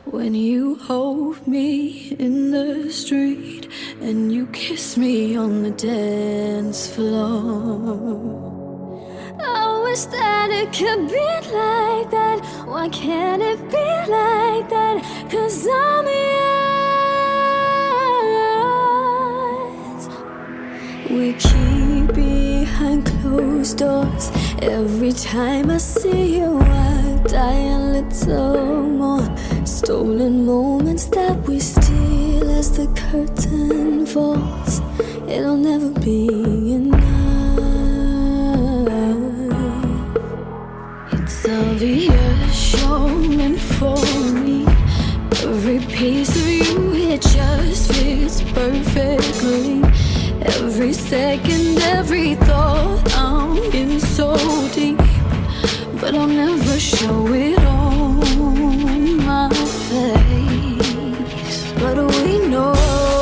When you hold me in the street and you kiss me on the dance floor. I wish that it could be like that. Why can't it be like that? 'Cause I'm yours. We keep behind closed doors. Every time I see you I die a little more. Stolen moments that we steal as the curtain falls. It'll never be enough. It's obvious you're meant for me. Every piece of you, it just fits perfectly. Every second, every thought, I'm in so deep. But I'll never show it on my face. But we know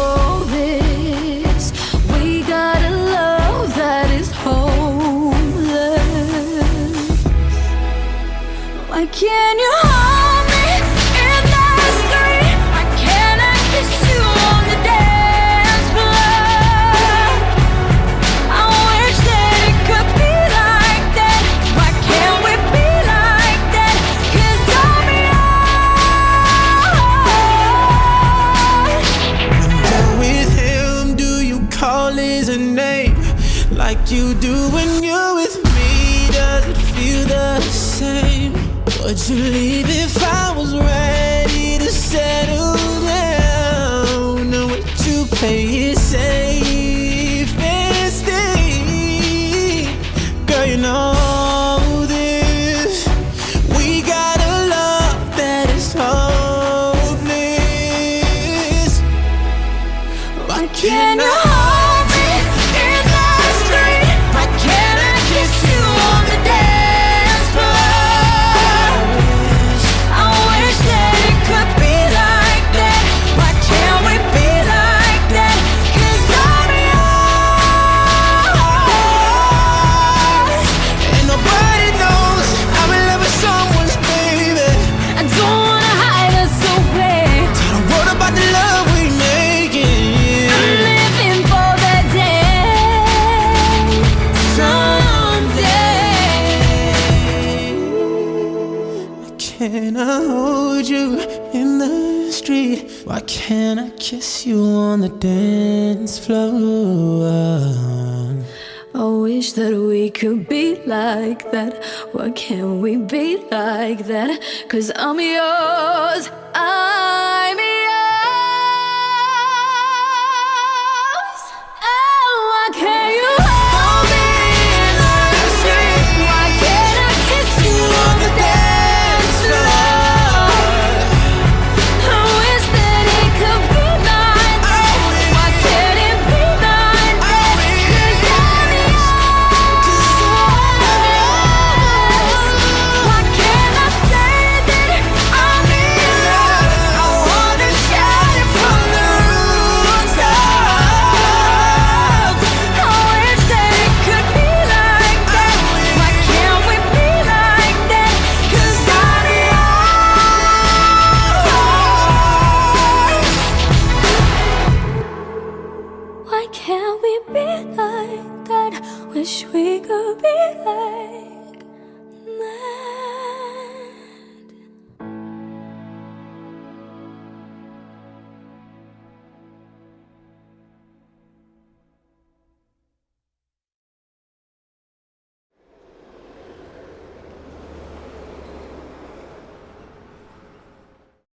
this. We got a love that is homeless. Why can't you hold me in the street? Why can't I kiss you on the dance floor? I wish that it could be like that. Why can't we be like that? 'Cause I'm yours. When you're with him, do you call his name like you do when you're with me? Does it feel the same? Would you leave if I was ready to settle down? Or would you play it safe and stay? Girl, you know this. We got a love that is hopeless. Why can't I hold me in the street? Why can't I kiss you on the dance floor? I wish that it could be like that. Why can't we be like that? 'Cause I'm yours. And nobody knows I'm in love with someone's baby. I don't wanna hide us away. Tell the world about the love we making. I'm living for that day. Someday. Why can't I hold you in the street? Why can't I kiss you on the dance floor? I wish that we could be like that. Why can't we be like that? 'Cause I'm yours.